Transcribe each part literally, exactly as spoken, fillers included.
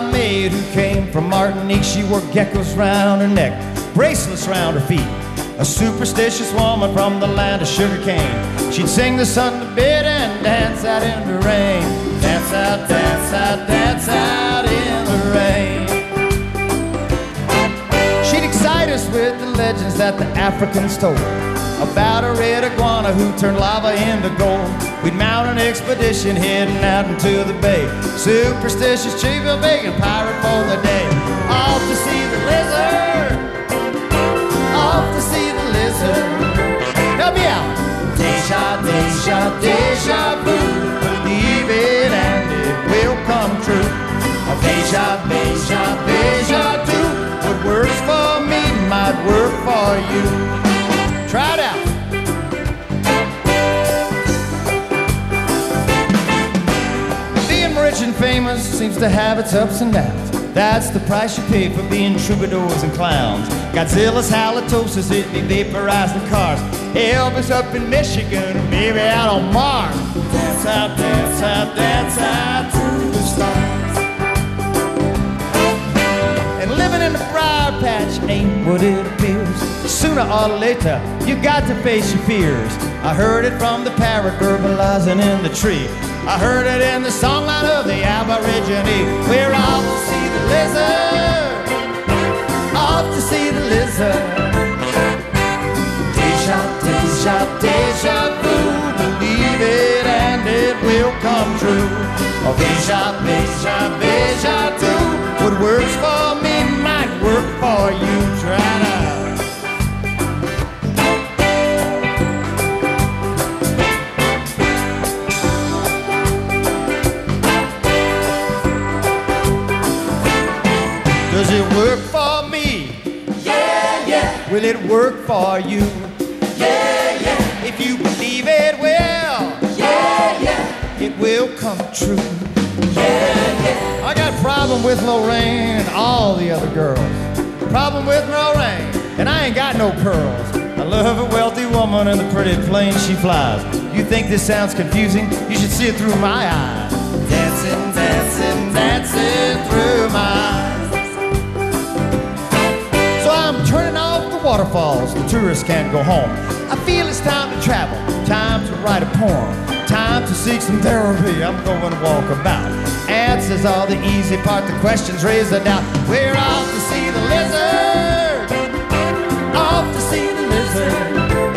my maid who came from Martinique. She wore geckos round her neck, bracelets round her feet. A superstitious woman from the land of sugarcane. She'd sing the sun to bed and dance out in the rain. Dance out, dance out, dance out in the rain. She'd excite us with the legends that the Africans told about a red iguana who turned lava into gold. We'd mount an expedition heading out into the bay. Superstitious chief of bacon pirate for the day. Off to see the lizard, off to see the lizard. Help me out. Deja, deja, deja vu. Believe it and it will come true. Deja, deja, deja vu. What works for me might work for you. Try it out. Being rich and famous seems to have its ups and downs. That's the price you pay for being troubadours and clowns. Godzilla's halitosis hit me, vaporizing cars. Elvis up in Michigan, or maybe out on Mars. Dance out, dance out, dance out to the stars. And living in the briar patch ain't what it appears. Sooner or later, you got to face your fears. I heard it from the parrot verbalizing in the tree. I heard it in the songline of the Aborigine. We're off to see the lizard, off to see the lizard. Deja, deja, deja vu. Believe it and it will come true. Oh, deja, deja, deja vu. What works for me might work for you. Try it out. Does it work for me? Yeah, yeah. Will it work for you? Yeah, yeah. If you believe it will, yeah, yeah, it will come true. Yeah, yeah. I got a problem with Lorraine and all the other girls. Problem with Lorraine, and I ain't got no pearls. I love a wealthy woman and the pretty plane she flies. You think this sounds confusing? You should see it through my eyes. Dancing, dancing, dancing through my eyes. I'm turning off the waterfalls, the tourists can't go home. I feel it's time to travel, time to write a poem, time to seek some therapy. I'm going to walk about. Answers are the easy part, the questions raise the doubt. We're off to see the lizard, off to see the lizard.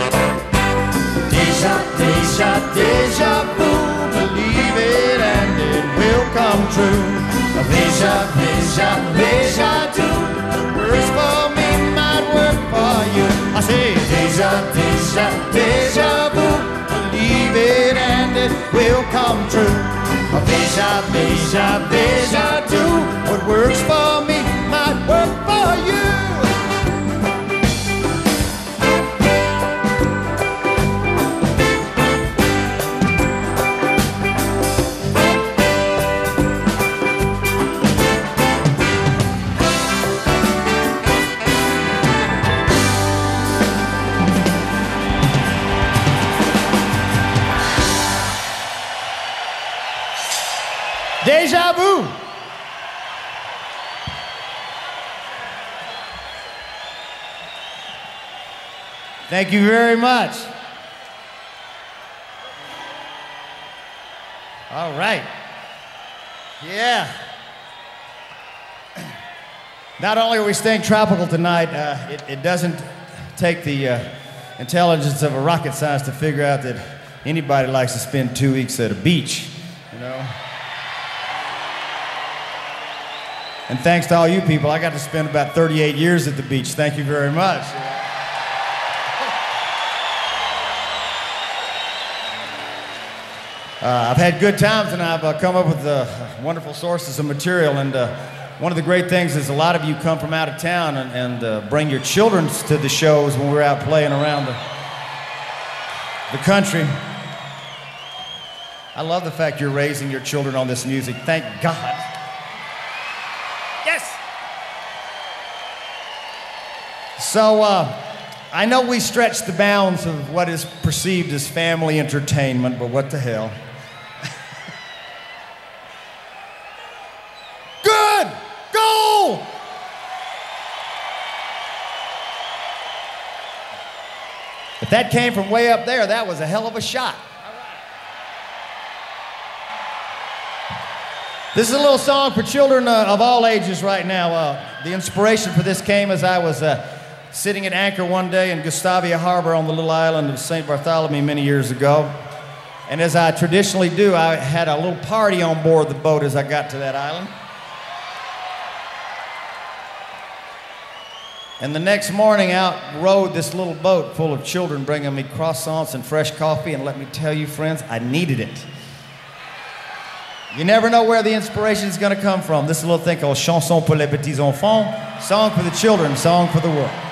Deja, deja, deja vu. Believe it and it will come true. Deja, deja, deja vu. Works for me. I say deja, deja, deja vu. Believe it and it will come true. Deja, deja, deja vu. What works for me might work for you. Deja vu. Thank you very much. All right. Yeah. Not only are we staying tropical tonight, uh, it, it doesn't take the uh, intelligence of a rocket science to figure out that anybody likes to spend two weeks at a beach, you know? And thanks to all you people, I got to spend about thirty-eight years at the beach. Thank you very much. Uh, I've had good times, and I've uh, come up with uh, wonderful sources of material. And uh, one of the great things is a lot of you come from out of town and, and uh, bring your children to the shows when we're out playing around the, the country. I love the fact you're raising your children on this music. Thank God. Yes! So, uh, I know we stretch the bounds of what is perceived as family entertainment, but what the hell? Good! If that came from way up there, that was a hell of a shot. This is a little song for children uh, of all ages right now. Uh, the inspiration for this came as I was uh, sitting at anchor one day in Gustavia Harbor on the little island of Saint Bartholomew many years ago. And as I traditionally do, I had a little party on board the boat as I got to that island. And the next morning out rode this little boat full of children bringing me croissants and fresh coffee, and let me tell you, friends, I needed it. You never know where the inspiration is going to come from. This little thing called Chanson pour les petits enfants, song for the children, song for the world.